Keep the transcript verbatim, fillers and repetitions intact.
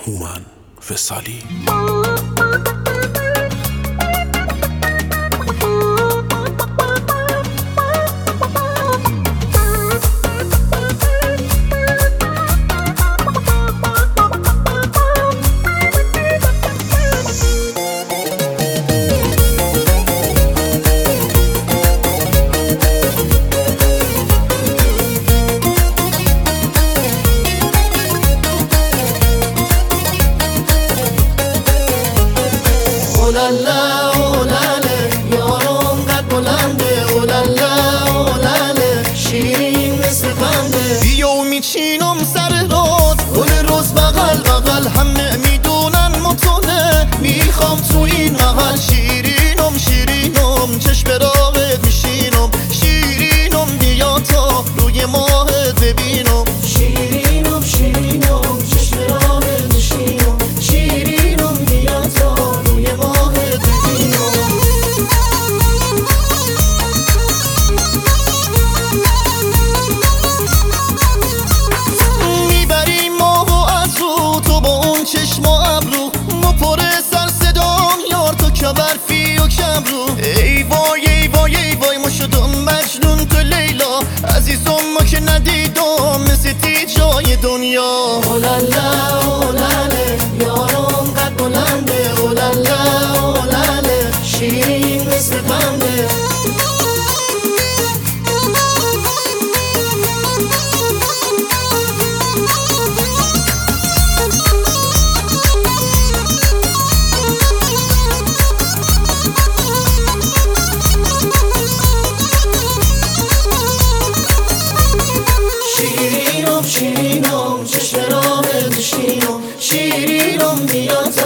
هومن وصالی. اولالا اولاله یارم قد بلنده، اولالا اولاله شیرین مثل قنده. بیو میچینم سر راد گل روز بغل بغل، همه میدونن متونه میخوام تو این محل. شیرینم شیرینم چشم راقت میشینم، شیرینم بیا تا روی ماهت ببینم. شیرینم شیرینم چشم راقت میشینم، شیرینم بیا تا روی ماهت ببینم. میبری ماهو از رو تو با اون چشم و ابرو، مپره سر صدام یار تو که برفی و کم رو. ای وای ای وای ای وای ما شدم مجنون تو لیلا، عزیزم ما که ندیدم مثل تی جای دنیا. اولالا اولاله یارم قد بلنده، اولالا اولاله شیرین مثل قنده. شیرینم شیرینم چشم راقت میشینم، شیرینم بیا